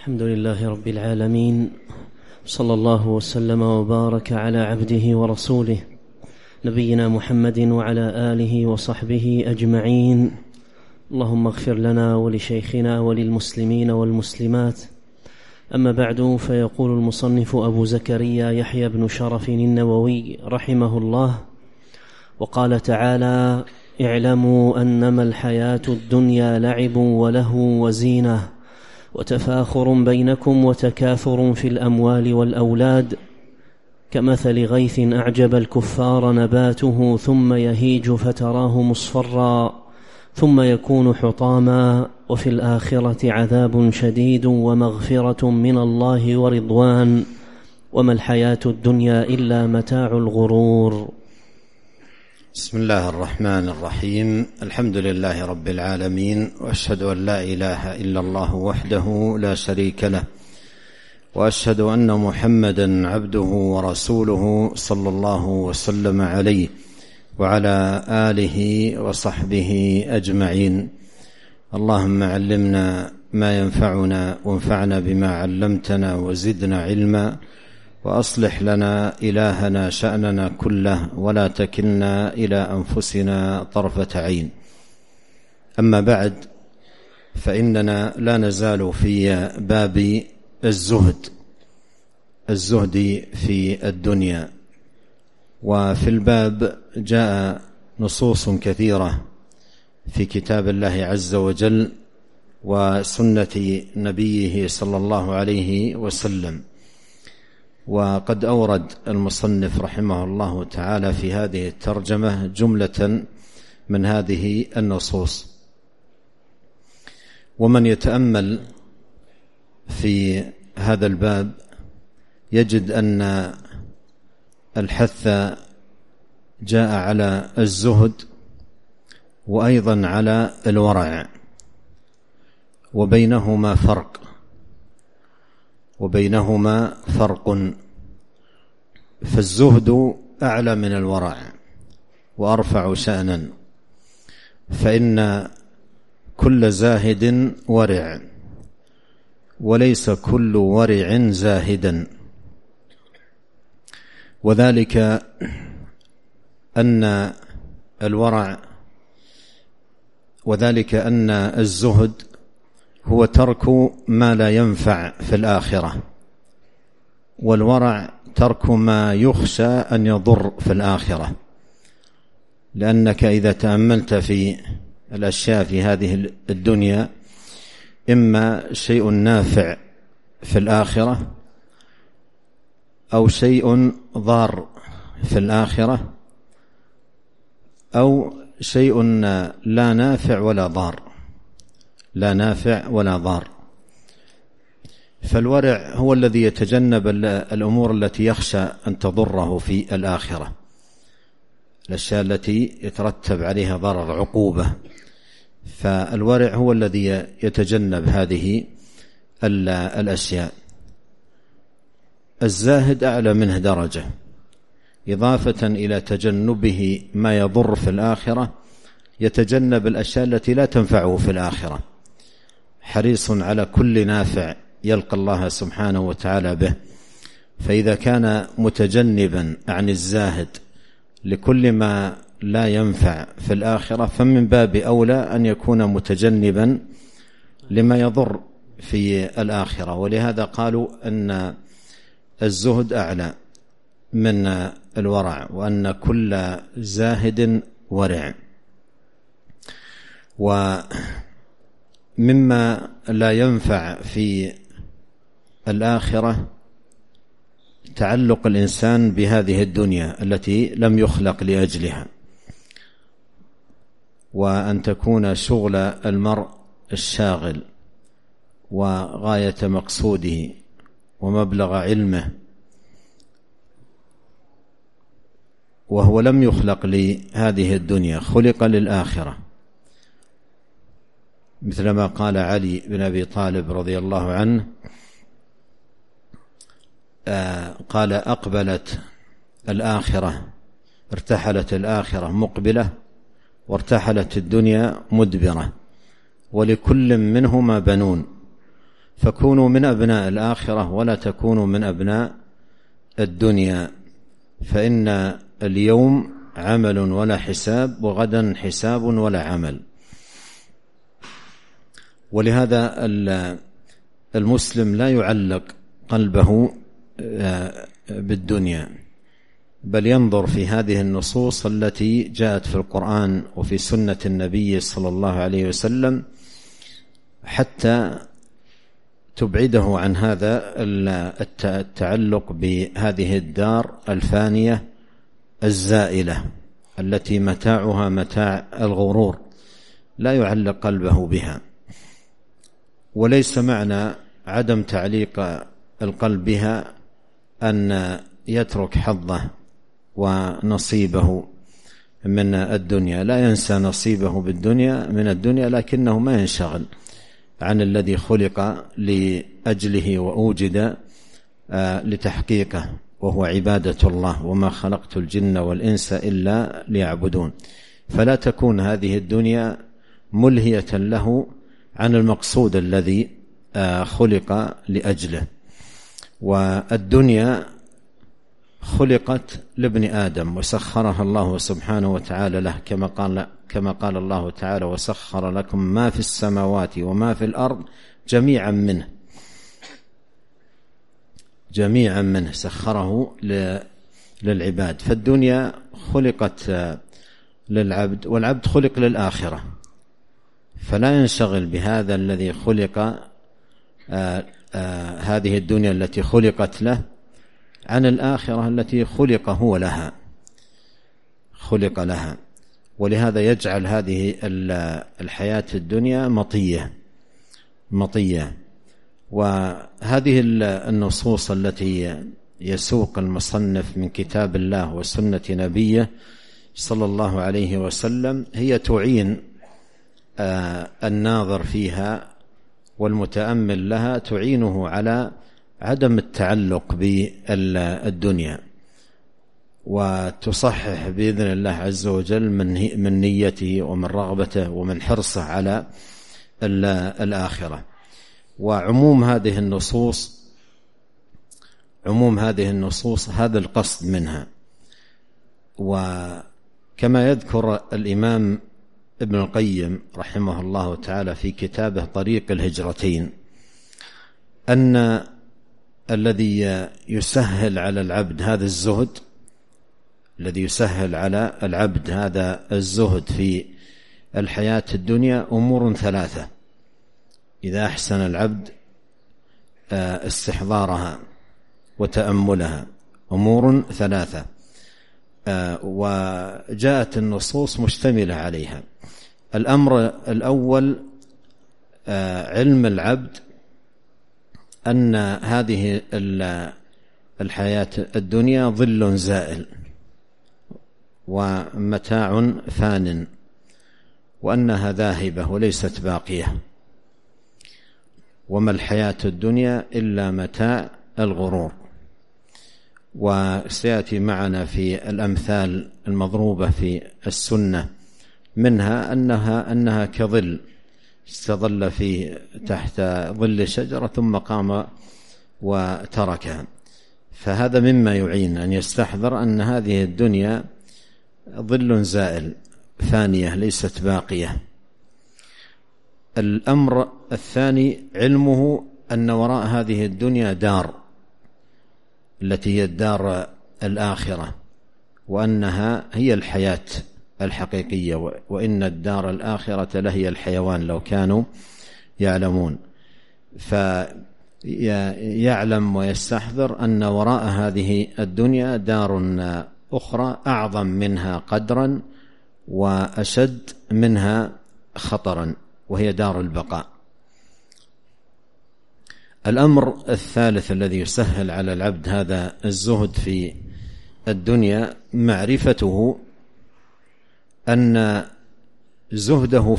الحمد لله رب العالمين، صلى الله وسلم وبارك على عبده ورسوله نبينا محمد وعلى آله وصحبه أجمعين. اللهم اغفر لنا ولشيخنا وللمسلمين والمسلمات. أما بعد، فيقول المصنف أبو زكريا يحيى بن شرف النووي رحمه الله: وقال تعالى: اعلموا أنما الحياة الدنيا لعب ولهو وزينة وتفاخر بينكم وتكاثر في الأموال والأولاد كمثل غيث أعجب الكفار نباته ثم يهيج فتراه مصفرا ثم يكون حطاما وفي الآخرة عذاب شديد ومغفرة من الله ورضوان وما الحياة الدنيا إلا متاع الغرور. بسم الله الرحمن الرحيم. الحمد لله رب العالمين، وأشهد أن لا إله إلا الله وحده لا شريك له، وأشهد أن محمدا عبده ورسوله صلى الله وسلم عليه وعلى آله وصحبه أجمعين. اللهم علمنا ما ينفعنا وانفعنا بما علمتنا وزدنا علما، وأصلح لنا إلهنا شأننا كله ولا تكلنا إلى أنفسنا طرفة عين. أما بعد، فإننا لا نزال في باب الزهد في الدنيا. وفي الباب جاء نصوص كثيرة في كتاب الله عز وجل وسنة نبيه صلى الله عليه وسلم. وقد أورد المصنف رحمه الله تعالى في هذه الترجمة جملة من هذه النصوص. ومن يتأمل في هذا الباب يجد أن الحث جاء على الزهد وأيضا على الورع، وبينهما فرق. فالزهد أعلى من الورع وأرفع شأنا، فإن كل زاهد ورع وليس كل ورع زاهدا. وذلك أن الزهد هو ترك ما لا ينفع في الآخرة، والورع ترك ما يخشى أن يضر في الآخرة. لأنك إذا تأملت في الأشياء في هذه الدنيا، إما شيء نافع في الآخرة أو شيء ضار في الآخرة، أو شيء لا نافع ولا ضار. فالورع هو الذي يتجنب الأمور التي يخشى أن تضره في الآخرة، الأشياء التي يترتب عليها ضرر عقوبة. فالورع هو الذي يتجنب هذه الأشياء. الزاهد أعلى منه درجة، إضافة إلى تجنبه ما يضر في الآخرة يتجنب الأشياء التي لا تنفعه في الآخرة، حريص على كل نافع يلقى الله سبحانه وتعالى به. فإذا كان متجنبا عن الزاهد لكل ما لا ينفع في الآخرة، فمن باب أولى أن يكون متجنبا لما يضر في الآخرة. ولهذا قالوا أن الزهد أعلى من الورع، وأن كل زاهد ورع. ومما لا ينفع في الآخرة تعلق الإنسان بهذه الدنيا التي لم يخلق لأجلها، وأن تكون شغل المرء الشاغل وغاية مقصوده ومبلغ علمه، وهو لم يخلق لهذه الدنيا، خلق للآخرة. مثلما قال علي بن أبي طالب رضي الله عنه، قال: أقبلت الآخرة، ارتحلت الآخرة مقبلة، وارتحلت الدنيا مدبرة، ولكل منهما بنون، فكونوا من أبناء الآخرة ولا تكونوا من أبناء الدنيا، فإن اليوم عمل ولا حساب، وغدا حساب ولا عمل. ولهذا المسلم لا يعلق قلبه بالدنيا، بل ينظر في هذه النصوص التي جاءت في القرآن وفي سنة النبي صلى الله عليه وسلم حتى تبعده عن هذا التعلق بهذه الدار الفانية الزائلة التي متاعها متاع الغرور، لا يعلق قلبه بها. وليس معنى عدم تعليق القلب بها أن يترك حظه ونصيبه من الدنيا، لا ينسى نصيبه بالدنيا من الدنيا، لكنه ما ينشغل عن الذي خلق لأجله وأوجد لتحقيقه، وهو عبادة الله، وما خلقت الجن والإنس إلا ليعبدون. فلا تكون هذه الدنيا ملهية له عن المقصود الذي خلق لأجله. والدنيا خلقت لابن آدم وسخرها الله سبحانه وتعالى له، كما قال الله تعالى: وسخر لكم ما في السماوات وما في الأرض جميعا منه سخره للعباد. فالدنيا خلقت للعبد، والعبد خلق للآخرة، فلا ينشغل بهذا الذي خلق هذه الدنيا التي خلقت له عن الآخرة التي خلق لها. ولهذا يجعل هذه الحياة الدنيا مطية. وهذه النصوص التي يسوق المصنف من كتاب الله وسنة نبيه صلى الله عليه وسلم هي تعين الناظر فيها والمتأمل لها، تعينه على عدم التعلق بالدنيا، وتصحح بإذن الله عز وجل من نيته ومن رغبته ومن حرصه على الآخرة. وعموم هذه النصوص هذا القصد منها. وكما يذكر الإمام ابن القيم رحمه الله تعالى في كتابه طريق الهجرتين أن الذي يسهل على العبد هذا الزهد في الحياة الدنيا أمور ثلاثة إذا أحسن العبد استحضارها وتأملها. أمور ثلاثة وجاءت النصوص مشتملة عليها. الأمر الأول علم العبد أن هذه الحياة الدنيا ظل زائل ومتاع فان، وأنها ذاهبة وليست باقية، وما الحياة الدنيا إلا متاع الغرور. وسيأتي معنا في الأمثال المضروبة في السنة منها أنها كظل استظل فيه تحت ظل شجرة ثم قام وتركها. فهذا مما يعين أن يستحضر أن هذه الدنيا ظل زائل فانية ليست باقية. الأمر الثاني علمه أن وراء هذه الدنيا دار التي هي الدار الآخرة، وأنها هي الحياة الحقيقية، وإن الدار الآخرة لهي الحيوان لو كانوا يعلمون. فيعلم ويستحضر أن وراء هذه الدنيا دار أخرى أعظم منها قدرا وأشد منها خطرا، وهي دار البقاء. الأمر الثالث الذي يسهل على العبد هذا الزهد في الدنيا معرفته أن زهده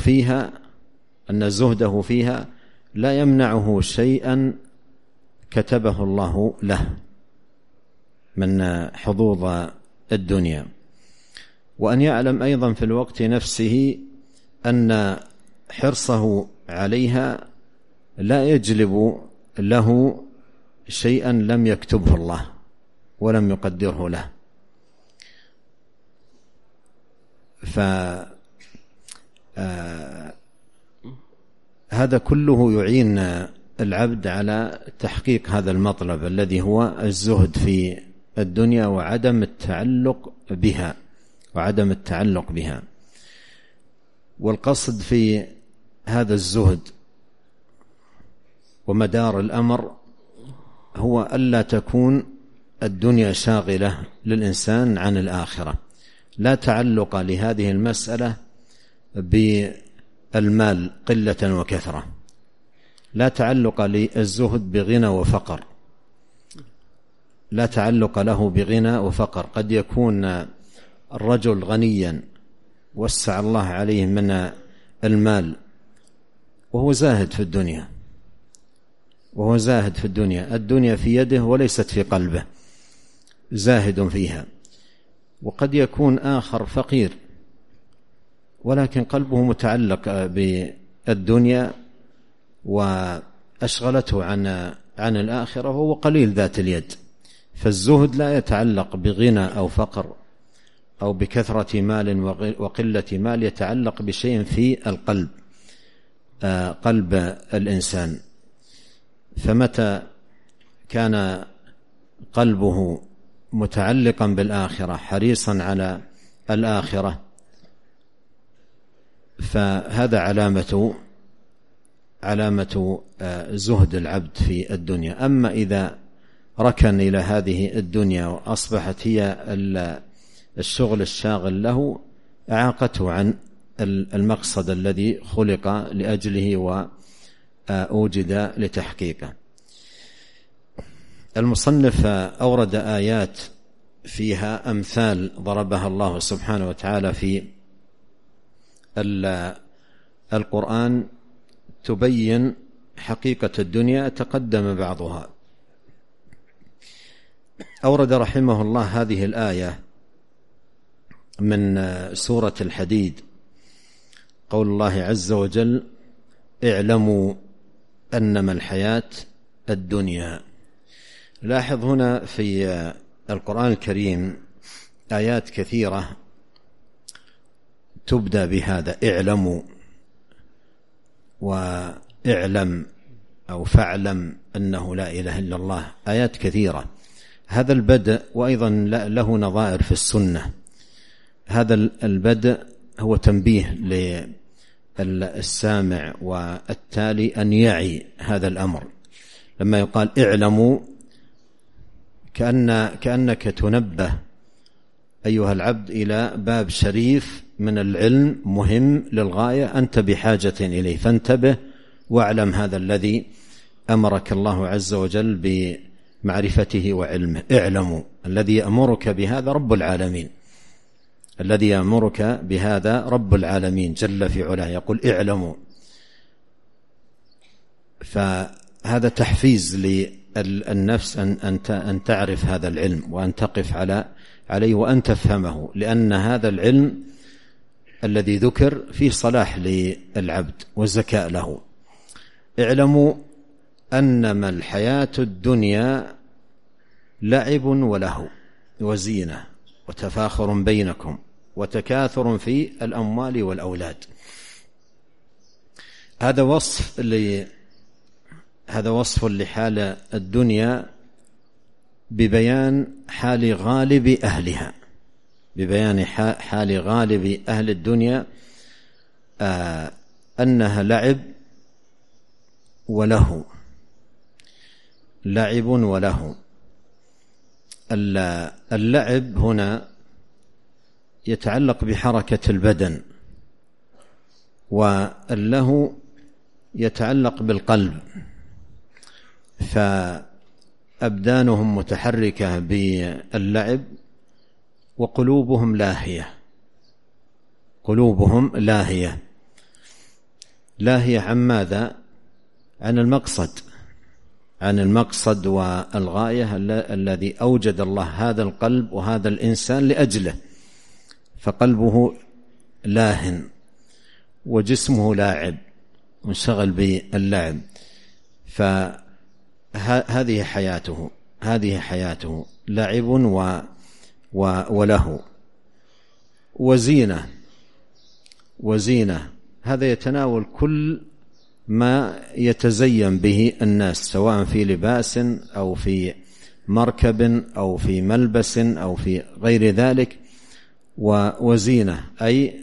فيها لا يمنعه شيئا كتبه الله له من حظوظ الدنيا، وأن يعلم أيضا في الوقت نفسه أن حرصه عليها لا يجلب له شيئا لم يكتبه الله ولم يقدره له. هذا كله يعين العبد على تحقيق هذا المطلب الذي هو الزهد في الدنيا وعدم التعلق بها. والقصد في هذا الزهد ومدار الأمر هو ألا تكون الدنيا شاغلة للإنسان عن الآخرة. لا تعلق لهذه المسألة بالمال قلة وكثرة، لا تعلق للزهد بغنى وفقر، لا تعلق له بغنى وفقر. قد يكون الرجل غنيا وسع الله عليه من المال وهو زاهد في الدنيا، الدنيا في يده وليست في قلبه، زاهد فيها. وقد يكون آخر فقير ولكن قلبه متعلق بالدنيا وأشغلته عن الآخرة، وهو قليل ذات اليد. فالزهد لا يتعلق بغنى أو فقر أو بكثرة مال وقلة مال، يتعلق بشيء في القلب، قلب الإنسان. فمتى كان قلبه متعلقا بالآخرة حريصا على الآخرة فهذا علامة زهد العبد في الدنيا. أما إذا ركن إلى هذه الدنيا وأصبحت هي الشغل الشاغل له، أعاقته عن المقصد الذي خلق لأجله وأوجد لتحقيقه. المصنف أورد آيات فيها أمثال ضربها الله سبحانه وتعالى في القرآن تبين حقيقة الدنيا، تقدم بعضها. أورد رحمه الله هذه الآية من سورة الحديد، قول الله عز وجل: اعلموا أنما الحياة الدنيا. لاحظ هنا في القرآن الكريم آيات كثيرة تبدأ بهذا: اعلموا، واعلم أو فاعلم أنه لا إله إلا الله، آيات كثيرة. هذا البدء وأيضا له نظائر في السنة. هذا البدء هو تنبيه للسامع والتالي أن يعي هذا الأمر. لما يقال اعلموا كأنك تنبه أيها العبد إلى باب شريف من العلم مهم للغاية، أنت بحاجة إليه، فانتبه واعلم هذا الذي أمرك الله عز وجل بمعرفته وعلمه. اعلموا، الذي يأمرك بهذا رب العالمين، الذي يأمرك بهذا رب العالمين جل في علاه، يقول اعلموا. فهذا تحفيز للنفس أن تعرف هذا العلم وأن تقف عليه وأن تفهمه، لأن هذا العلم الذي ذكر فيه صلاح للعبد وزكاء له. اعلموا أنما الحياة الدنيا لعب ولهو وزينة وتفاخر بينكم وتكاثر في الأموال والأولاد. هذا وصف لحال الدنيا ببيان حال غالب أهلها، ببيان حال غالب أهل الدنيا أنها لعب وله، لعب وله. اللعب هنا يتعلق بحركة البدن، واللهو يتعلق بالقلب، فأبدانهم متحركة باللعب وقلوبهم لاهية، قلوبهم لاهية. لاهية عن ماذا؟ عن المقصد والغاية الذي أوجد الله هذا القلب وهذا الإنسان لأجله، فقلبه لاهٍ وجسمه لاعب منشغل باللعب. هذه حياته لعب وله وزينة. هذا يتناول كل ما يتزين به الناس، سواء في لباس أو في مركب أو في ملبس أو في غير ذلك. وزينة أي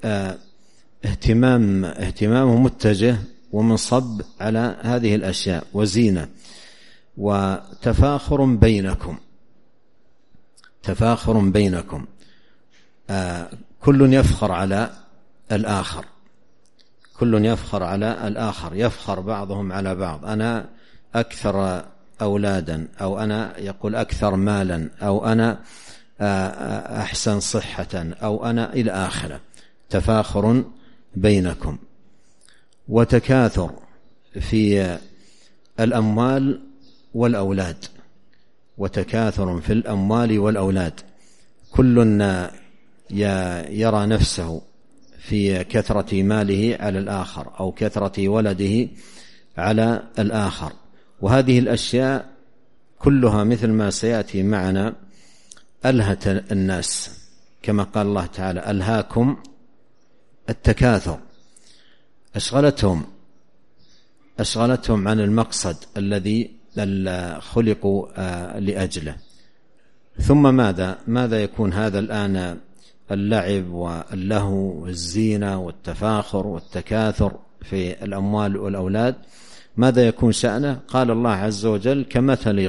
اهتمامه متجه ومنصب على هذه الأشياء. وزينة وتفاخر بينكم، كل يفخر على الآخر، يفخر بعضهم على بعض، أنا أكثر أولادا، أو أنا يقول أكثر مالا، أو أنا أحسن صحة، أو أنا إلى آخره. تفاخر بينكم وتكاثر في الأموال والأولاد، كل يرى نفسه في كثرة ماله على الآخر أو كثرة ولده على الآخر. وهذه الأشياء كلها مثل ما سيأتي معنا ألهت الناس، كما قال الله تعالى: ألهاكم التكاثر. أشغلتهم عن المقصد الذي خلقوا لأجله. ثم ماذا يكون هذا الآن؟ اللعب واللهو والزينة والتفاخر والتكاثر في الأموال والأولاد، ماذا يكون شأنه؟ قال الله عز وجل: كمثل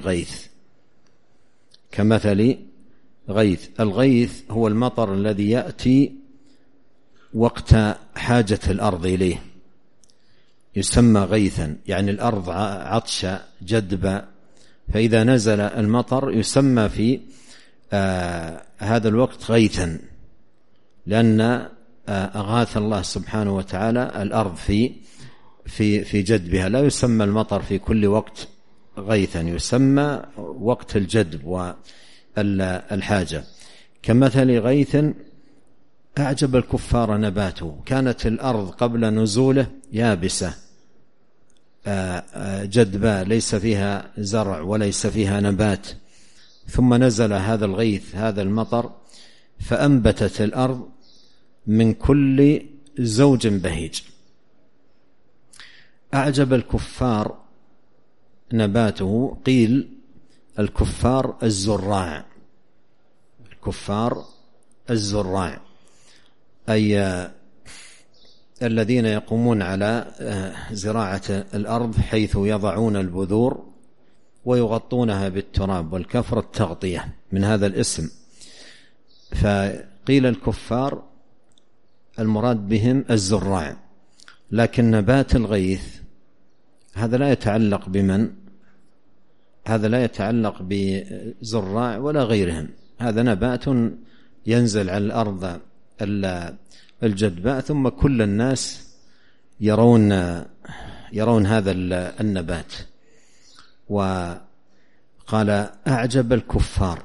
غيث. الغيث هو المطر الذي يأتي وقت حاجة الأرض إليه، يسمى غيثا، يعني الأرض عطشة جدبة، فإذا نزل المطر يسمى في هذا الوقت غيثا، لأن أغاث الله سبحانه وتعالى الأرض في جدبها. لا يسمى المطر في كل وقت غيثا، يسمى وقت الجدب والحاجة. كمثل غيث أعجب الكفار نباته. كانت الأرض قبل نزوله يابسة جدبة، ليس فيها زرع وليس فيها نبات، ثم نزل هذا الغيث، هذا المطر، فأنبتت الأرض من كل زوج بهيج. أعجب الكفار نباته، قيل الكفار الزراع، أي الذين يقومون على زراعة الأرض، حيث يضعون البذور ويغطونها بالتراب، والكفر التغطية، من هذا الاسم. فقيل الكفار المراد بهم الزراع. لكن نبات الغيث هذا لا يتعلق هذا لا يتعلق بزراع ولا غيرهم، هذا نبات ينزل على الأرض الجدباء، ثم كل الناس يرون هذا النبات. وقال: أعجب الكفار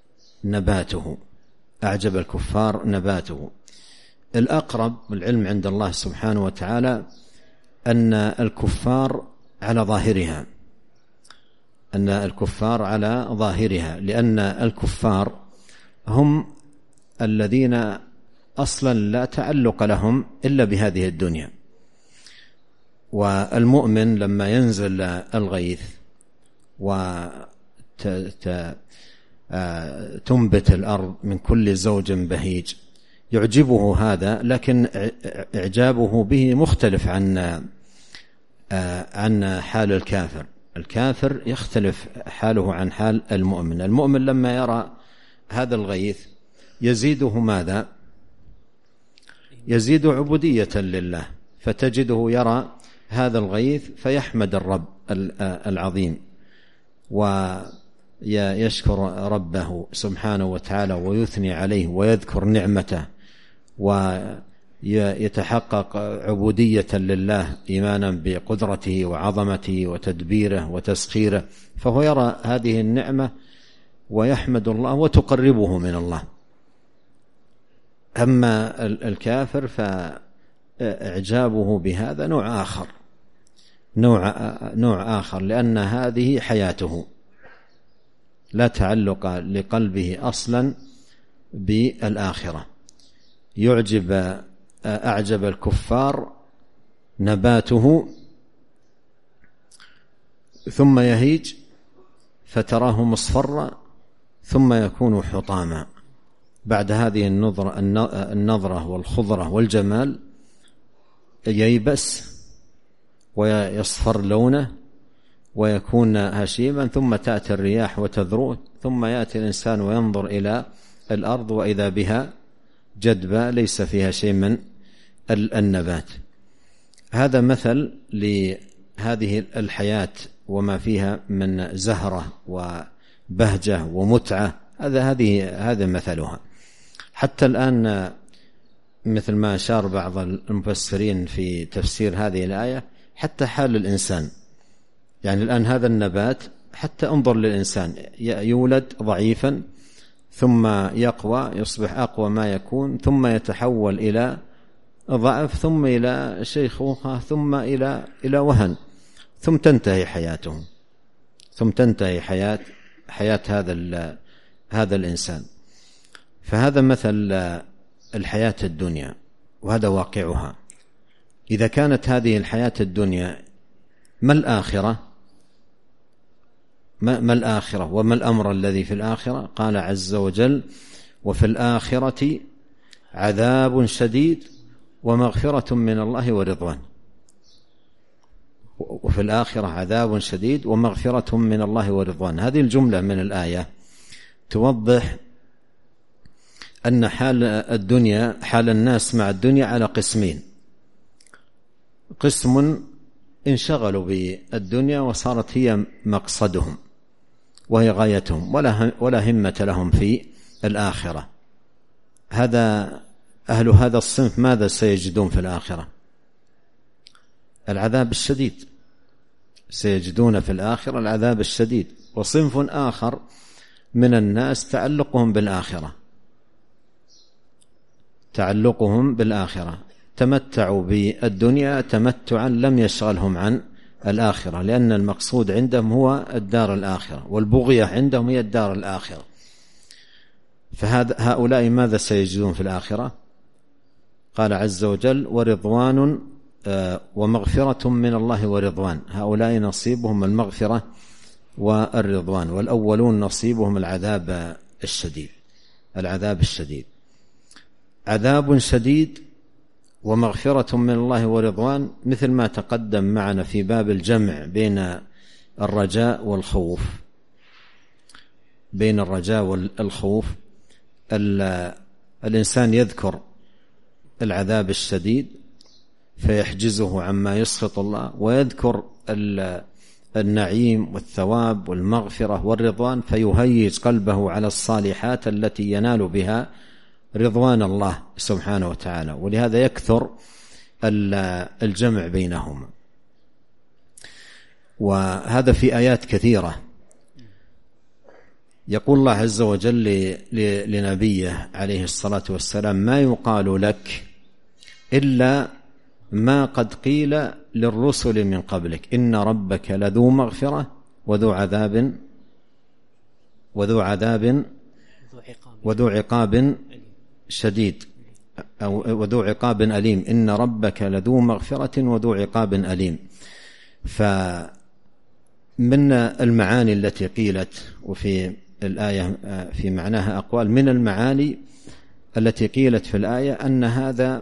نباته. الأقرب والعلم عند الله سبحانه وتعالى أن الكفار على ظاهرها، لأن الكفار هم الذين أصلا لا تعلق لهم إلا بهذه الدنيا. والمؤمن لما ينزل الغيث وتنبت الأرض من كل زوج بهيج يعجبه هذا، لكن إعجابه به مختلف عن حال الكافر. الكافر يختلف حاله عن حال المؤمن. المؤمن لما يرى هذا الغيث يزيده ماذا؟ يزيد عبودية لله، فتجده يرى هذا الغيث فيحمد الرب العظيم ويشكر ربه سبحانه وتعالى ويثني عليه ويذكر نعمته ويتحقق عبودية لله إيمانا بقدرته وعظمته وتدبيره وتسخيره، فهو يرى هذه النعمة ويحمد الله وتقربه من الله. أما الكافر فإعجابه بهذا نوع آخر، لأن هذه حياته، لا تعلق لقلبه أصلا بالآخرة. أعجب الكفار نباته ثم يهيج فتراه مصفرا ثم يكون حطاما. بعد هذه النظرة والخضرة والجمال ييبس ويصفر لونه ويكون هشيما، ثم تأتي الرياح وتذروه، ثم يأتي الإنسان وينظر إلى الأرض وإذا بها جدبة ليس فيها شيء من النبات. هذا مثل لهذه الحياة وما فيها من زهرة وبهجة ومتعة. هذا مثلها. حتى الآن مثل ما أشار بعض المفسرين في تفسير هذه الآية، حتى حال الإنسان، يعني الآن هذا النبات حتى انظر للإنسان، يولد ضعيفا ثم يقوى، يصبح أقوى ما يكون، ثم يتحول إلى ضعف، ثم إلى شيخوخة، ثم إلى وهن، ثم تنتهي حياته، ثم تنتهي حياة هذا الإنسان. فهذا مثل الحياة الدنيا، وهذا واقعها. إذا كانت هذه الحياة الدنيا، ما الآخرة؟ ما الآخرة وما الأمر الذي في الآخرة؟ قال عز وجل: وفي الآخرة عذاب شديد ومغفرة من الله ورضوان. وفي الآخرة عذاب شديد ومغفرة من الله ورضوان. هذه الجملة من الآية توضح أن حال الناس مع الدنيا على قسمين: قسم انشغلوا بالدنيا وصارت هي مقصدهم وهي غايتهم، ولا همة لهم في الآخرة. أهل هذا الصنف ماذا سيجدون في الآخرة؟ العذاب الشديد، سيجدون في الآخرة العذاب الشديد. وصنف آخر من الناس تعلقهم بالآخرة، تمتعوا بالدنيا تمتعا لم يشغلهم عن الآخرة، لأن المقصود عندهم هو الدار الآخرة، والبغية عندهم هي الدار الآخرة. فهؤلاء ماذا سيجدون في الآخرة؟ قال عز وجل: ورضوان ومغفرة من الله ورضوان. هؤلاء نصيبهم المغفرة والرضوان، والأولون نصيبهم العذاب الشديد. عذاب شديد ومغفرة من الله ورضوان، مثل ما تقدم معنا في باب الجمع بين الرجاء والخوف. الإنسان يذكر العذاب الشديد فيحجزه عما يسخط الله، ويذكر النعيم والثواب والمغفرة والرضوان فيهيج قلبه على الصالحات التي ينال بها رضوان الله سبحانه وتعالى، ولهذا يكثر الجمع بينهما. وهذا في آيات كثيرة. يقول الله عز وجل لنبيه عليه الصلاة والسلام: ما يقال لك إلا ما قد قيل للرسل من قبلك إن ربك لذو مغفرة وذو عقاب شديد، أو وذو عقاب أليم. إن ربك لذو مغفرة وذو عقاب أليم. فمن المعاني التي قيلت، وفي الآية في معناها أقوال، من المعاني التي قيلت في الآية أن هذا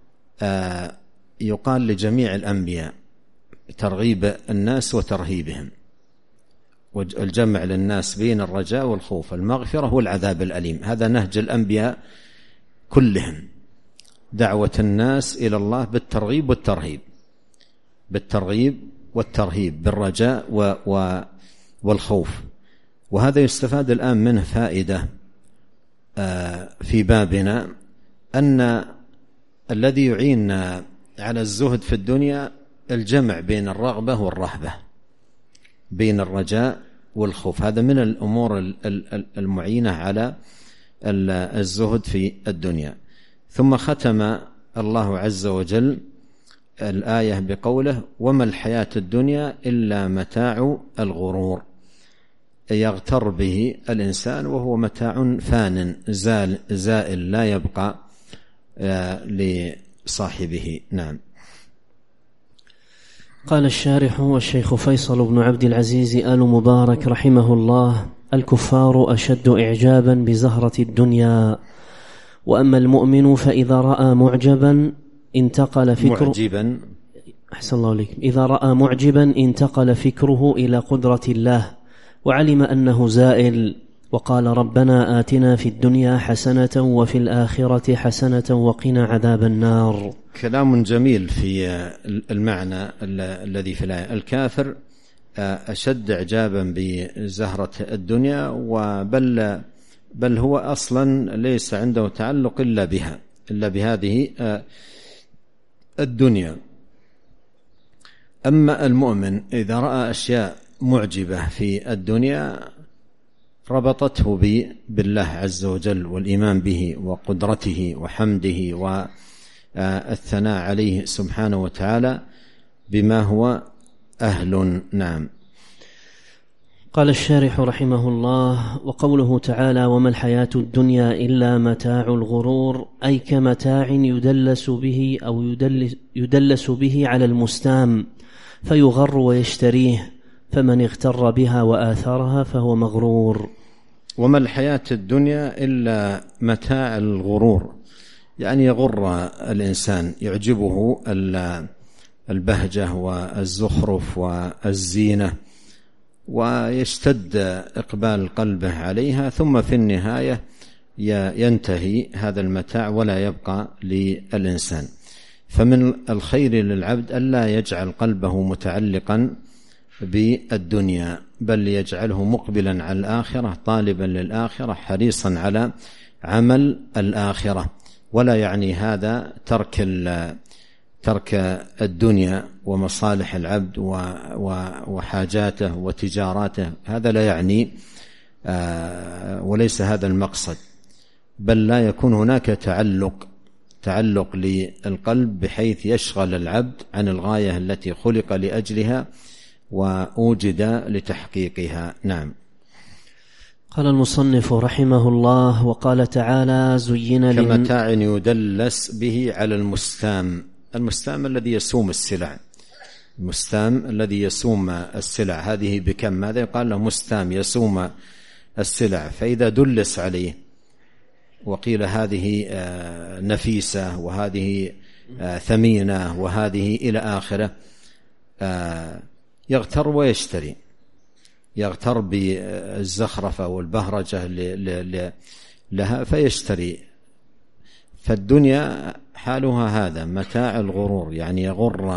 يقال لجميع الأنبياء، ترغيب الناس وترهيبهم، والجمع للناس بين الرجاء والخوف، المغفرة والعذاب الأليم. هذا نهج الأنبياء كلهم، دعوة الناس إلى الله بالترغيب والترهيب، بالرجاء والخوف. وهذا يستفاد الآن منه فائدة في بابنا، أن الذي يعيننا على الزهد في الدنيا الجمع بين الرغبة والرهبة، بين الرجاء والخوف. هذا من الأمور المعينة على الزهد في الدنيا. ثم ختم الله عز وجل الآية بقوله وما الحياة الدنيا إلا متاع الغرور، يغتر به الإنسان وهو متاع فان زائل لا يبقى لصاحبه. نعم. قال الشارح والشيخ فيصل بن عبد العزيز آل مبارك رحمه الله: الكفار أشد إعجابا بزهرة الدنيا، وأما المؤمن فإذا رأى معجبا انتقل فكره أحسن الله عليكم، إذا رأى معجبا انتقل فكره إلى قدرة الله وعلم أنه زائل، وقال ربنا آتنا في الدنيا حسنة وفي الآخرة حسنة وقنا عذاب النار. كلام جميل في المعنى الذي في الآية. الكافر أشد إعجابا بزهرة الدنيا، بل هو أصلا ليس عنده تعلق إلا بهذه الدنيا. أما المؤمن إذا رأى أشياء معجبة في الدنيا ربطته بالله عز وجل والإيمان به وقدرته وحمده والثناء عليه سبحانه وتعالى بما هو أهل. نعم. قال الشارح رحمه الله: وقوله تعالى وما الحياة الدنيا إلا متاع الغرور، أي كمتاع يدلس به أو يدلس به على المستام فيغر ويشتريه، فمن اغتر بها وآثرها فهو مغرور. وما الحياة الدنيا إلا متاع الغرور، يعني يغر الإنسان، يعجبه البهجة والزخرف والزينة ويشتد إقبال قلبه عليها، ثم في النهاية ينتهي هذا المتاع ولا يبقى للإنسان. فمن الخير للعبد ألا يجعل قلبه متعلقا بالدنيا، بل يجعله مقبلا على الآخرة، طالبا للآخرة، حريصا على عمل الآخرة. ولا يعني هذا ترك الدنيا ومصالح العبد وحاجاته وتجاراته، هذا لا يعني وليس هذا المقصد، بل لا يكون هناك تعلق للقلب بحيث يشغل العبد عن الغاية التي خلق لأجلها وأوجد لتحقيقها. نعم. قال المصنف رحمه الله: وقال تعالى زين كمتاع يدلس به على المستام الذي يسوم السلع، المستام الذي يسوم السلع، هذه بكم؟ ماذا يقال له؟ مستام، يسوم السلع. فإذا دلس عليه وقيل هذه نفيسة وهذه ثمينة وهذه إلى آخره، يغتر ويشتري، يغتر بالزخرفة والبهرجة لها فيشتري. فالدنيا حالها هذا متاع الغرور، يعني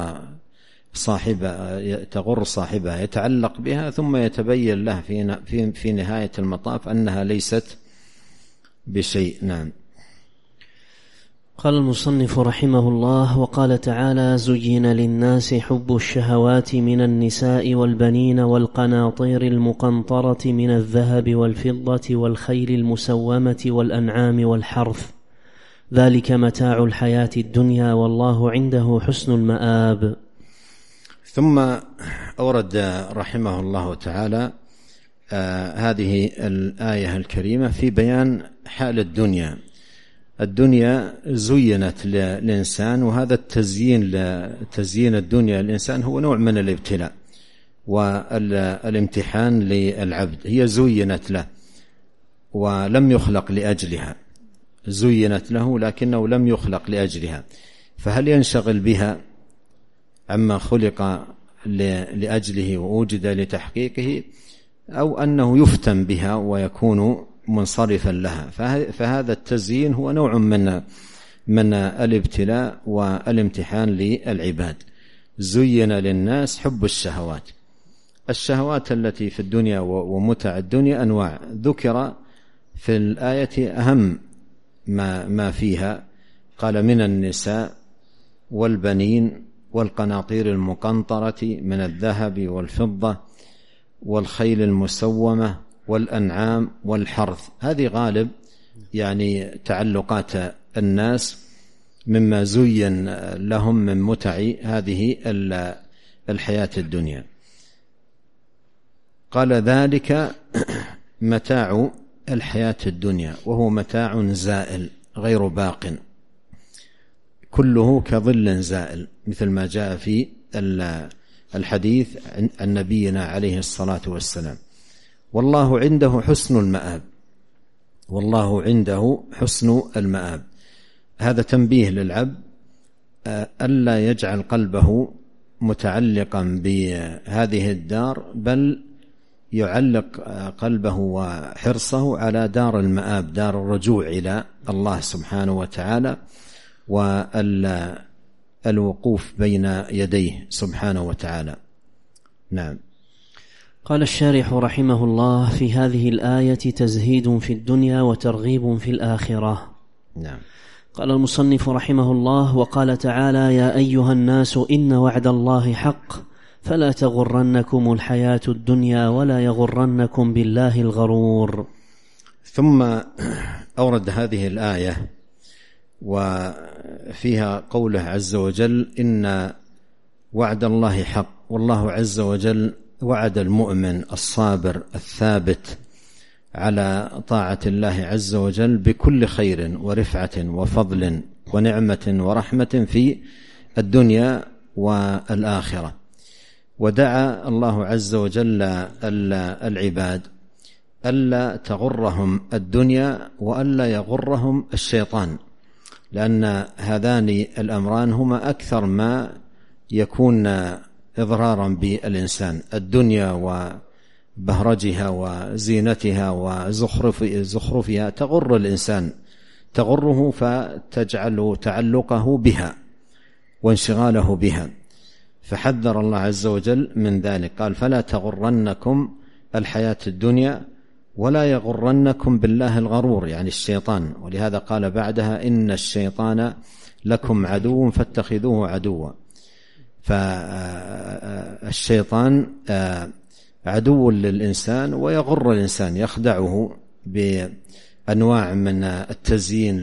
تغر صاحبها، يتعلق بها ثم يتبين له في نهاية المطاف أنها ليست بشيء. نعم. قال المصنف رحمه الله: وقال تعالى زين للناس حب الشهوات من النساء والبنين والقناطير المقنطرة من الذهب والفضة والخيل المسومة والأنعام والحرث، ذلك متاع الحياة الدنيا والله عنده حسن المآب. ثم أورد رحمه الله تعالى هذه الآية الكريمة في بيان حال الدنيا زينت للإنسان، وهذا تزيين الدنيا للإنسان هو نوع من الابتلاء والامتحان للعبد. هي زينت له ولم يخلق لأجلها، زينت له لكنه لم يخلق لأجلها، فهل ينشغل بها عما خلق لأجله ووجد لتحقيقه، أو أنه يفتن بها ويكون منصرفا لها؟ فهذا التزيين هو نوع من الابتلاء والامتحان للعباد. زين للناس حب الشهوات التي في الدنيا ومتع الدنيا أنواع، ذكر في الآية أهم ما فيها، قال من النساء والبنين والقناطير المقنطرة من الذهب والفضة والخيل المسومة والأنعام والحرث. هذه غالب يعني تعلقات الناس مما زين لهم من متع هذه الحياة الدنيا. قال ذلك متاع الحياة الدنيا وهو متاع زائل غير باق، كله كظل زائل، مثل ما جاء في الحديث عن نبينا عليه الصلاة والسلام. والله عنده حسن المآب، والله عنده حسن المآب. هذا تنبيه للعبد ألا يجعل قلبه متعلقا بهذه الدار، بل يعلق قلبه وحرصه على دار المآب، دار الرجوع إلى الله سبحانه وتعالى والوقوف بين يديه سبحانه وتعالى. نعم. قال الشارح رحمه الله: في هذه الآية تزهيد في الدنيا وترغيب في الآخرة. نعم. قال المصنف رحمه الله: وقال تعالى: يا أيها الناس إن وعد الله حق فلا تغرنكم الحياة الدنيا ولا يغرنكم بالله الغرور. ثم أورد هذه الآية وفيها قوله عز وجل: إن وعد الله حق. والله عز وجل وعد المؤمن الصابر الثابت على طاعة الله عز وجل بكل خير ورفعة وفضل ونعمة ورحمة في الدنيا والآخرة. ودعا الله عز وجل العباد ألا تغرهم الدنيا وألا يغرهم الشيطان، لأن هذان الأمران هما أكثر ما يكون إضرارا بالإنسان. الدنيا وبهرجها وزينتها وزخرفها تغر الإنسان، تغره فتجعل تعلقه بها وانشغاله بها، فحذر الله عز وجل من ذلك. قال: فلا تغرنكم الحياة الدنيا ولا يغرنكم بالله الغرور، يعني الشيطان. ولهذا قال بعدها: إن الشيطان لكم عدو فاتخذوه عدوا. فالشيطان عدو للإنسان ويغر الإنسان، يخدعه بأنواع من التزيين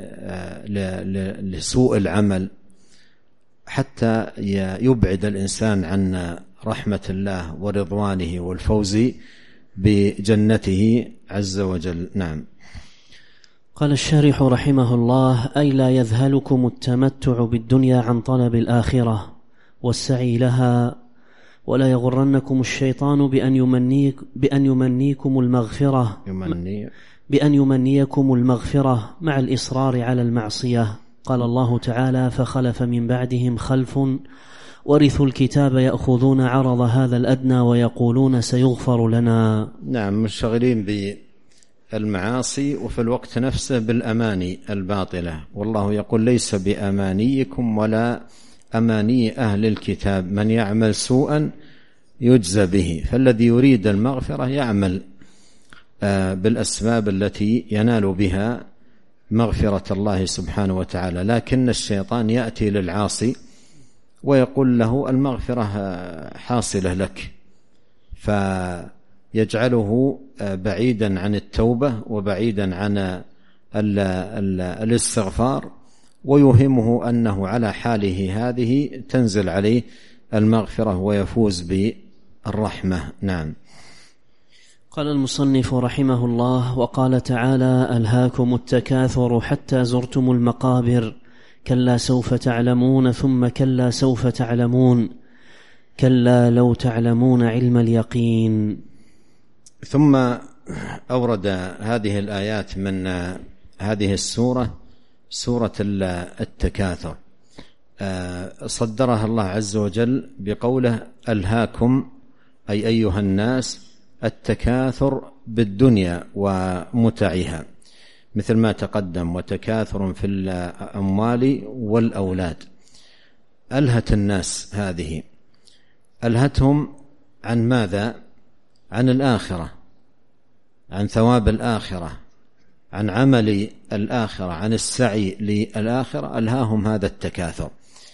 لسوء العمل حتى يبعد الإنسان عن رحمة الله ورضوانه والفوز بجنته عز وجل. نعم. قال الشارح رحمه الله: أي لا يذهلكم التمتع بالدنيا عن طلب الآخرة والسعي لها، ولا يغرنكم الشيطان بأن يمنيكم المغفرة مع الإصرار على المعصية. قال الله تعالى: فخلف من بعدهم خلف ورثوا الكتاب يأخذون عرض هذا الأدنى ويقولون سيغفر لنا. نعم، منشغلين بالمعاصي وفي الوقت نفسه بالأماني الباطلة. والله يقول: ليس بأمانيكم ولا أماني أهل الكتاب، من يعمل سوءا يجزى به. فالذي يريد المغفرة يعمل بالأسباب التي ينال بها مغفرة الله سبحانه وتعالى. لكن الشيطان يأتي للعاصي ويقول له: المغفرة حاصلة لك، فيجعله بعيدا عن التوبة وبعيدا عن الاستغفار، ويوهمه أنه على حاله هذه تنزل عليه المغفرة ويفوز بالرحمة. نعم. قال المصنف رحمه الله: وقال تعالى: ألهاكم التكاثر حتى زرتم المقابر، كلا سوف تعلمون ثم كلا سوف تعلمون، كلا لو تعلمون علم اليقين. ثم أورد هذه الآيات من هذه السورة، سورة التكاثر، صدرها الله عز وجل بقوله: ألهاكم، أي أيها الناس، التكاثر بالدنيا ومتعها، مثل ما تقدم: وتكاثر في الأموال والأولاد. ألهت الناس، هذه ألهتهم عن ماذا؟ عن الآخرة، عن ثواب الآخرة، عن عمل الآخرة، عن السعي للآخرة. ألهاهم هذا التكاثر.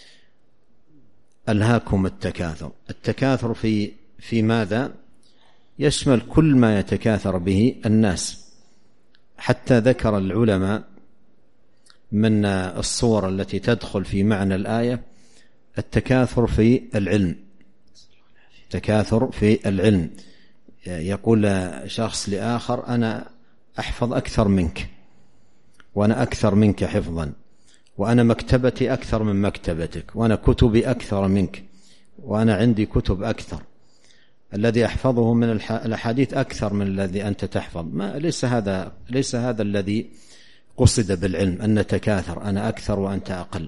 ألهاكم التكاثر. التكاثر في ماذا؟ يشمل كل ما يتكاثر به الناس. حتى ذكر العلماء من الصور التي تدخل في معنى الآية التكاثر في العلم. تكاثر في العلم، يقول شخص لآخر أنا أحفظ أكثر منك، وأنا أكثر منك حفظا، وأنا مكتبتي أكثر من مكتبتك، وأنا كتبي أكثر منك، وأنا عندي كتب أكثر، الذي أحفظه من الأحاديث أكثر من الذي أنت تحفظ. ليس هذا الذي قصد بالعلم، أن نتكاثر، أنا أكثر وأنت أقل.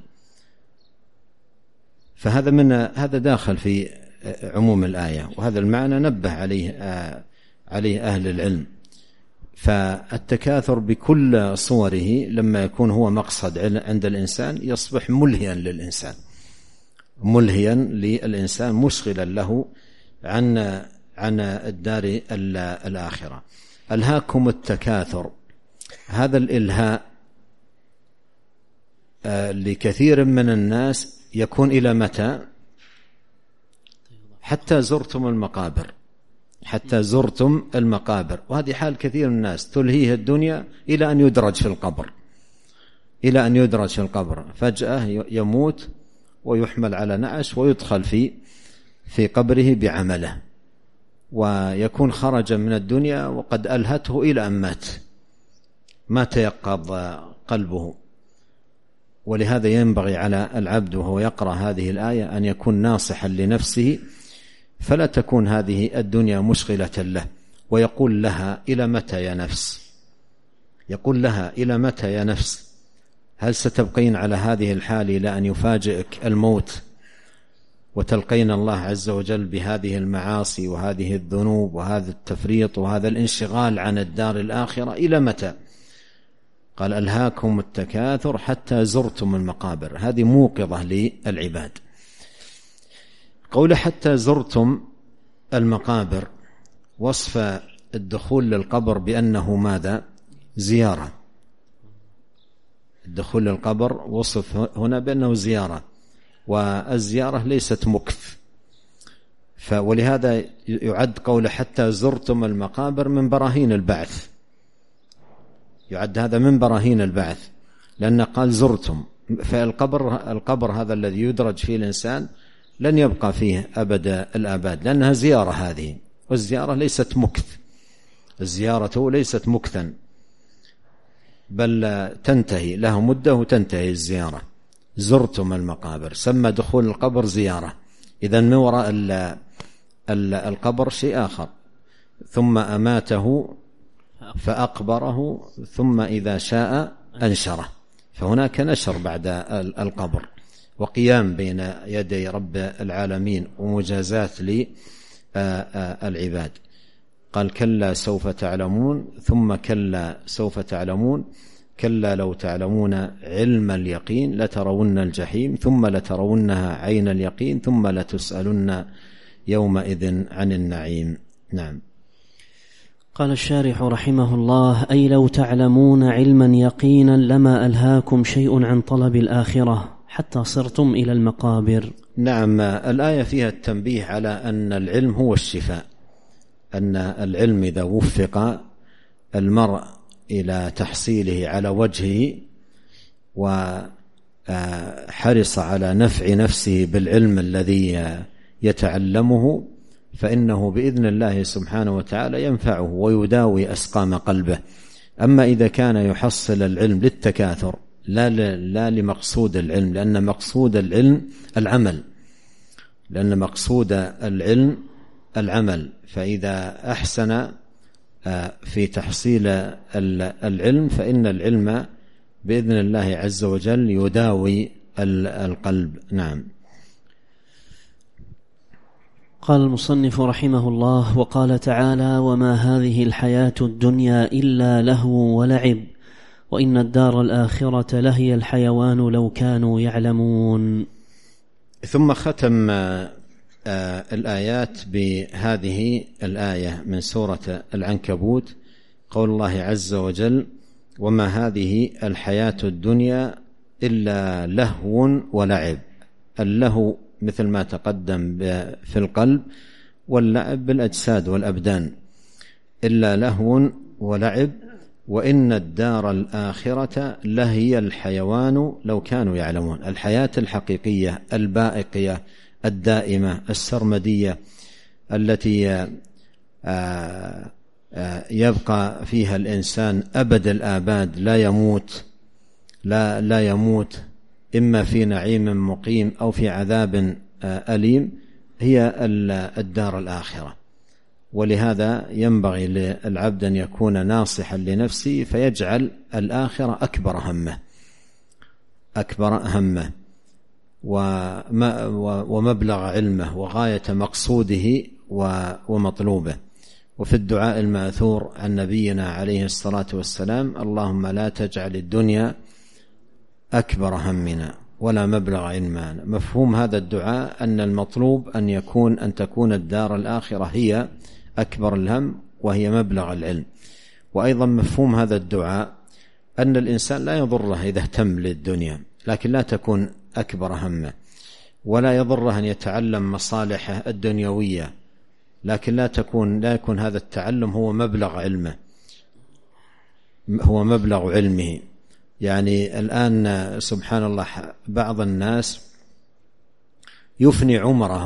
هذا داخل في عموم الآية، وهذا المعنى نبه عليه أهل العلم. فالتكاثر بكل صوره لما يكون هو مقصد عند الإنسان يصبح ملهيا للإنسان، مشغلا له عن الدار الآخرة. ألهاكم التكاثر، هذا الإلهاء لكثير من الناس يكون إلى متى؟ حتى زرتم المقابر. وهذه حال كثير من الناس، تلهيه الدنيا إلى أن يدرج في القبر، فجأة يموت ويحمل على نعش ويدخل في قبره بعمله، ويكون خرج من الدنيا وقد ألهته إلى أن ما تيقظ قلبه. ولهذا ينبغي على العبد وهو يقرأ هذه الآية أن يكون ناصحا لنفسه، فلا تكون هذه الدنيا مشغلة له، ويقول لها إلى متى يا نفس؟ هل ستبقين على هذه الحال إلى أن يفاجئك الموت وتلقين الله عز وجل بهذه المعاصي وهذه الذنوب وهذا التفريط وهذا الانشغال عن الدار الآخرة؟ إلى متى؟ قال ألهاكم التكاثر حتى زرتم المقابر. هذه موقظة للعباد. قول حتى زرتم المقابر، وصف الدخول للقبر بأنه ماذا؟ زيارة. الدخول للقبر وصف هنا بأنه زيارة، والزيارة ليست مكث. ولهذا يعد قول حتى زرتم المقابر من براهين البعث، يعد هذا من براهين البعث، لأن قال زرتم. فالقبر هذا الذي يدرج فيه الإنسان لن يبقى فيه أبد الآباد، لأنها زيارة هذه، والزيارة ليست مكث. الزيارة ليست مكثا، بل تنتهي، لها مدة وتنتهي الزيارة. زرتم المقابر، سمى دخول القبر زيارة. إذن من وراء القبر شيء آخر. ثم أماته فأقبره ثم إذا شاء أنشره، فهناك نشر بعد القبر، وقيام بين يدي رب العالمين، ومجازات للعباد. قال كلا سوف تعلمون، ثم كلا سوف تعلمون، كلا لو تعلمون علم اليقين لترون الجحيم ثم لترونها عين اليقين ثم لتسألن يومئذ عن النعيم. نعم. قال الشارح رحمه الله: أي لو تعلمون علما يقينا لما ألهاكم شيء عن طلب الآخرة حتى صرتم إلى المقابر. نعم، الآية فيها التنبيه على أن العلم هو الشفاء، أن العلم إذا وفق المرء إلى تحصيله على وجهه وحرص على نفع نفسه بالعلم الذي يتعلمه، فإنه بإذن الله سبحانه وتعالى ينفعه ويداوي أسقام قلبه. أما إذا كان يحصل العلم للتكاثر لا لمقصود العلم، لأن مقصود العلم العمل، فإذا أحسن في تحصيل العلم فإن العلم بإذن الله عز وجل يداوي القلب. نعم. قال المصنف رحمه الله: وقال تعالى: وما هذه الحياة الدنيا إلا لهو ولعب وإن الدار الآخرة لهي الحيوان لو كانوا يعلمون. ثم ختم الآيات بهذه الآية من سورة العنكبوت، قول الله عز وجل: وما هذه الحياة الدنيا إلا لهو ولعب. اللهو مثل ما تقدم في القلب، واللعب بالأجساد والأبدان. إلا لهو ولعب وإن الدار الآخرة لهي الحيوان لو كانوا يعلمون. الحياة الحقيقية الباقية الدائمة السرمدية التي يبقى فيها الإنسان أبد الآباد لا يموت إما في نعيم مقيم أو في عذاب أليم، هي الدار الآخرة. ولهذا ينبغي للعبد أن يكون ناصحا لنفسه فيجعل الآخرة أكبر همه ومبلغ علمه وغاية مقصوده ومطلوبه. وفي الدعاء الماثور عن نبينا عليه الصلاة والسلام: اللهم لا تجعل الدنيا أكبر همنا ولا مبلغ علمنا. مفهوم هذا الدعاء أن المطلوب أن تكون الدار الآخرة هي أكبر الهم وهي مبلغ العلم. وأيضا مفهوم هذا الدعاء أن الإنسان لا يضره إذا اهتم للدنيا، لكن لا تكون أكبر همه، ولا يضره أن يتعلم مصالحه الدنيوية، لكن لا يكون هذا التعلم هو مبلغ علمه. يعني الآن سبحان الله بعض الناس يفني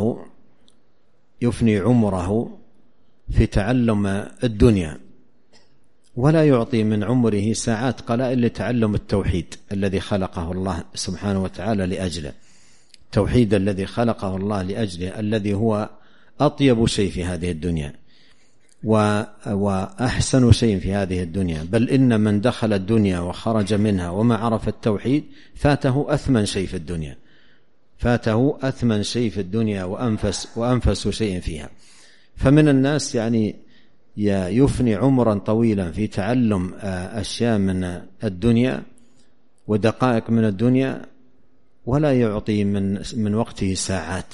عمره في تعلم الدنيا، ولا يعطي من عمره ساعات قلائل لتعلم التوحيد الذي خلقه الله سبحانه وتعالى لأجله، التوحيد الذي خلقه الله لأجله، الذي هو أطيب شيء في هذه الدنيا وأحسن شيء في هذه الدنيا. بل إن من دخل الدنيا وخرج منها وما عرف التوحيد فاته أثمن شيء في الدنيا وأنفس شيء فيها. فمن الناس يعني يفني عمرا طويلا في تعلم أشياء من الدنيا ودقائق من الدنيا، ولا يعطي من وقته ساعات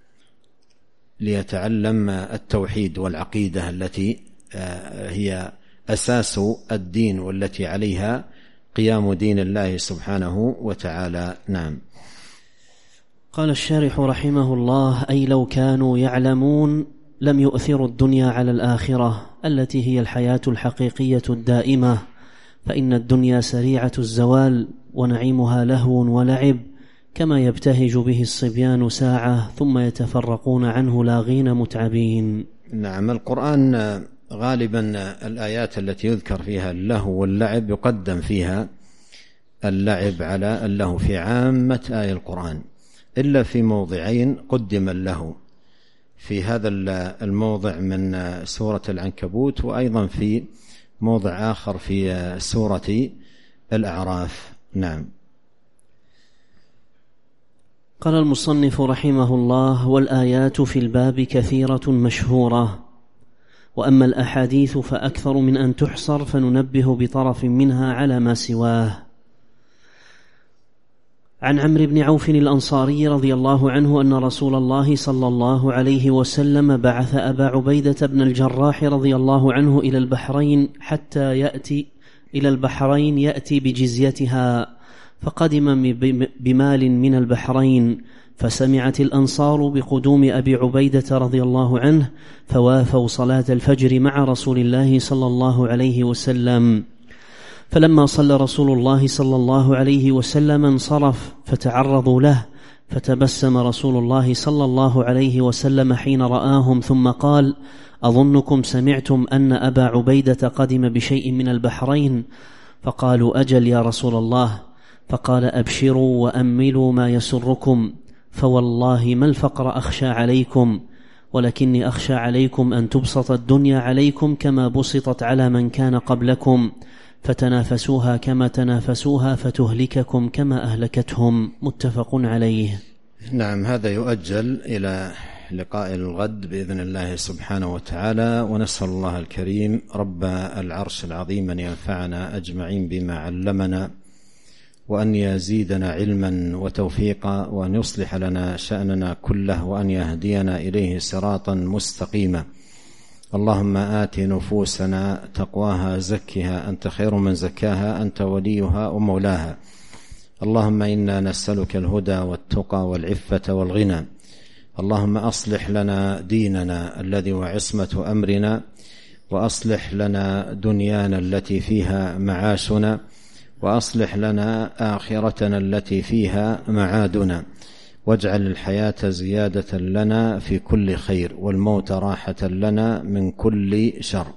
ليتعلم التوحيد والعقيدة التي هي أساس الدين والتي عليها قيام دين الله سبحانه وتعالى. نعم. قال الشارح رحمه الله: أي لو كانوا يعلمون لم يؤثروا الدنيا على الآخرة التي هي الحياة الحقيقية الدائمة، فإن الدنيا سريعة الزوال ونعيمها لهو ولعب، كما يبتهج به الصبيان ساعة ثم يتفرقون عنه لاغين متعبين. نعم. القرآن غالبا الآيات التي يذكر فيها اللهو واللعب يقدم فيها اللعب على اللهو في عامة آية القرآن، إلا في موضعين قدم اللهو، في هذا الموضع من سورة العنكبوت، وأيضا في موضع آخر في سورة الأعراف. نعم. قال المصنف رحمه الله: والآيات في الباب كثيرة مشهورة، وأما الأحاديث فأكثر من أن تحصر، فننبه بطرف منها على ما سواه. عن عمرو بن عوف الأنصاري رضي الله عنه أن رسول الله صلى الله عليه وسلم بعث أبا عبيدة بن الجراح رضي الله عنه إلى البحرين حتى يأتي بجزيتها، فقدم بمال من البحرين، فسمعت الأنصار بقدوم أبي عبيدة رضي الله عنه، فوافوا صلاة الفجر مع رسول الله صلى الله عليه وسلم. فلما صلى رسول الله صلى الله عليه وسلم انصرف، فتعرضوا له، فتبسم رسول الله صلى الله عليه وسلم حين رآهم، ثم قال: أظنكم سمعتم أن أبا عبيدة قدم بشيء من البحرين؟ فقالوا: أجل يا رسول الله. فقال: أبشروا وأملوا ما يسركم، فوالله ما الفقر أخشى عليكم، ولكني أخشى عليكم أن تبسط الدنيا عليكم كما بسطت على من كان قبلكم، فتنافسوها كما تنافسوها، فتهلككم كما أهلكتهم. متفق عليه. نعم. هذا يؤجل إلى لقاء الغد بإذن الله سبحانه وتعالى، ونسأل الله الكريم رب العرش العظيم أن ينفعنا أجمعين بما علمنا، وأن يزيدنا علما وتوفيقا، وأن يصلح لنا شأننا كله، وأن يهدينا إليه صراطا مستقيما. اللهم آت نفوسنا تقواها زكها أنت خير من زكاها أنت وليها ومولاها. اللهم إنا نسألك الهدى والتقى والعفة والغنى. اللهم أصلح لنا ديننا الذي هو عصمة أمرنا، وأصلح لنا دنيانا التي فيها معاشنا، وأصلح لنا آخرتنا التي فيها معادنا، واجعل الحياة زيادة لنا في كل خير، والموت راحة لنا من كل شر.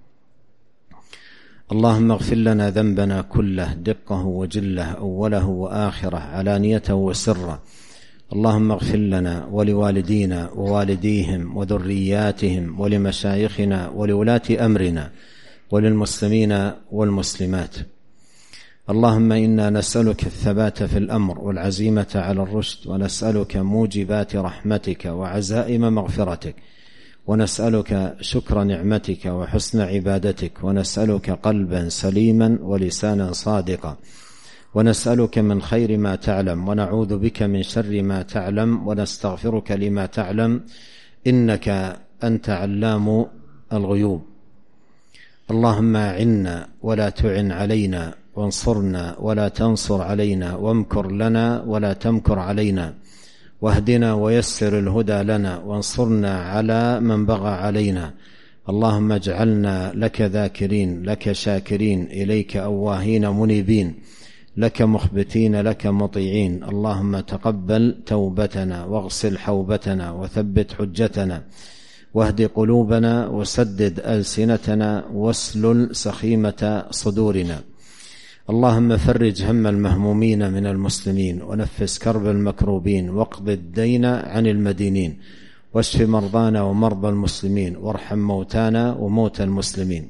اللهم اغفر لنا ذنبنا كله، دقه وجله، أوله وآخره، علانيته وسره. اللهم اغفر لنا ولوالدينا ووالديهم وذرياتهم ولمشايخنا ولولاة أمرنا وللمسلمين والمسلمات. اللهم إنا نسألك الثبات في الأمر والعزيمة على الرشد، ونسألك موجبات رحمتك وعزائم مغفرتك، ونسألك شكر نعمتك وحسن عبادتك، ونسألك قلبا سليما ولسانا صادقا، ونسألك من خير ما تعلم، ونعوذ بك من شر ما تعلم، ونستغفرك لما تعلم، إنك أنت علام الغيوب. اللهم أعنا ولا تعن علينا، وانصرنا ولا تنصر علينا، وامكر لنا ولا تمكر علينا، واهدنا ويسر الهدى لنا، وانصرنا على من بغى علينا. اللهم اجعلنا لك ذاكرين، لك شاكرين، إليك أواهين منيبين، لك مخبتين، لك مطيعين. اللهم تقبل توبتنا، واغسل حوبتنا، وثبت حجتنا، واهد قلوبنا، وسدد ألسنتنا، واسلل سخيمة صدورنا. اللهم فرج هم المهمومين من المسلمين، ونفس كرب المكروبين، واقض الدين عن المدينين، واشف مرضانا ومرضى المسلمين، وارحم موتانا وموتى المسلمين.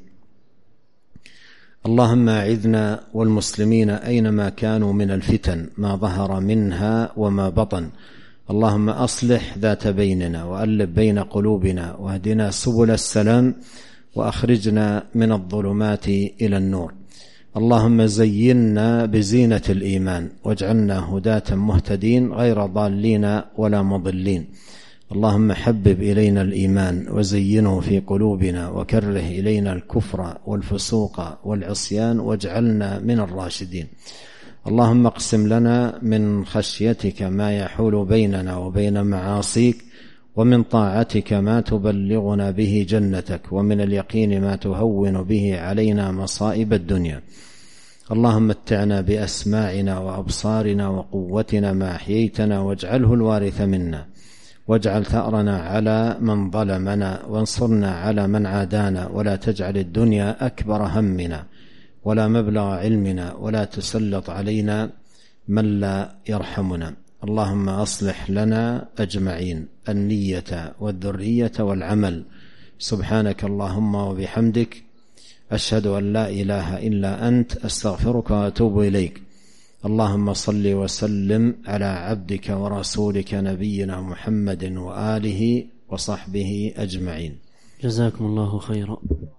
اللهم أعذنا والمسلمين أينما كانوا من الفتن ما ظهر منها وما بطن. اللهم أصلح ذات بيننا، وألف بين قلوبنا، واهدنا سبل السلام، وأخرجنا من الظلمات إلى النور. اللهم زينا بزينة الإيمان، واجعلنا هداة مهتدين غير ضالين ولا مضلين. اللهم حبب إلينا الإيمان، وزينه في قلوبنا، وكره إلينا الكفر والفسوق والعصيان، واجعلنا من الراشدين. اللهم اقسم لنا من خشيتك ما يحول بيننا وبين معاصيك، ومن طاعتك ما تبلغنا به جنتك، ومن اليقين ما تهون به علينا مصائب الدنيا. اللهم متعنا بأسماعنا وأبصارنا وقوتنا ما أحييتنا، واجعله الوارث منا، واجعل ثأرنا على من ظلمنا، وانصرنا على من عادانا، ولا تجعل الدنيا أكبر همنا ولا مبلغ علمنا، ولا تسلط علينا من لا يرحمنا. اللهم أصلح لنا أجمعين النية والذرية والعمل. سبحانك اللهم وبحمدك، أشهد أن لا إله إلا أنت، أستغفرك وأتوب إليك. اللهم صل وسلم على عبدك ورسولك نبينا محمد وآله وصحبه أجمعين. جزاكم الله خيرا.